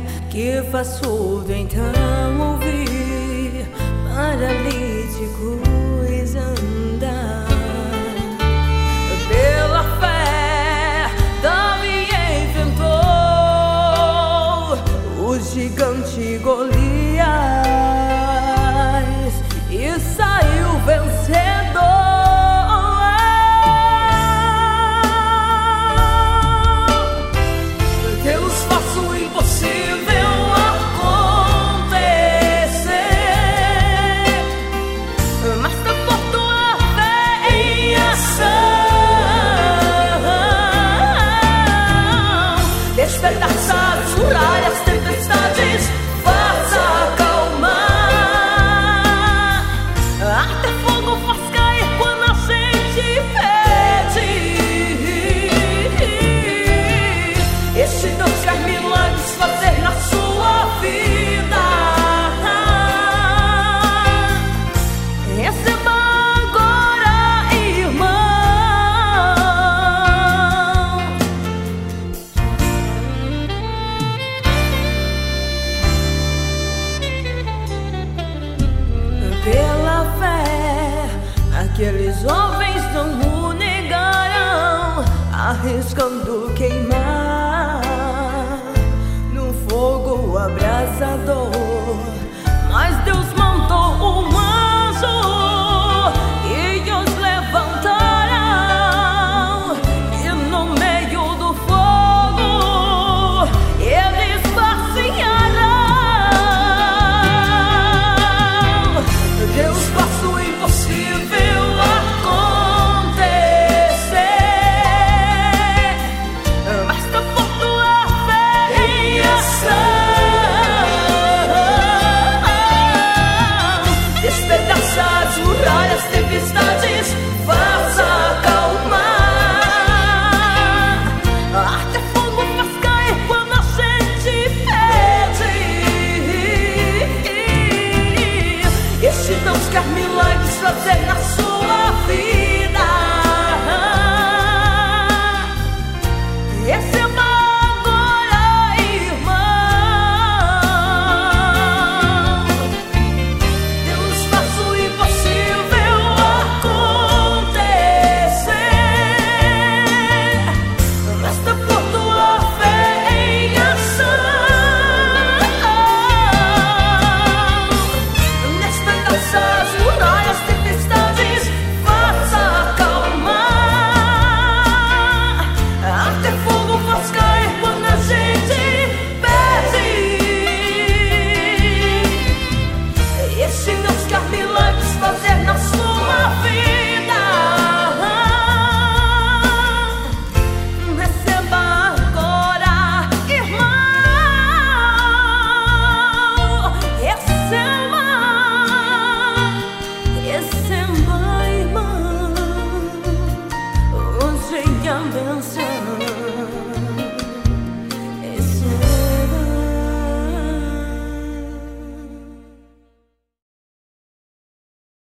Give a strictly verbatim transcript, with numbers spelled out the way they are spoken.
que faz tudo então ouvir paralíticos andar. Pela fé, Davi enfrentou o gigante Golias e saiu vencedor. Despedaçar as muralhas, tempestades, faça acalmar. Até fogo faz cair quando a gente pede. Este Deus quer milagres fazer na sua vida. Receba agora, irmão. Pela fé, aqueles jovens não o negaram, arriscando queimar no fogo abrasador. Mas Deus mandou um anjo e os levantaram, e no meio do fogo eles passearam. Deus faz o impossível acontecer. Basta pôr tua fé em ação. Despedaçar as muralhas, tempestades, faça acalmar. Até fogo faz cair quando a gente pede. Este Deus quer milagres fazer na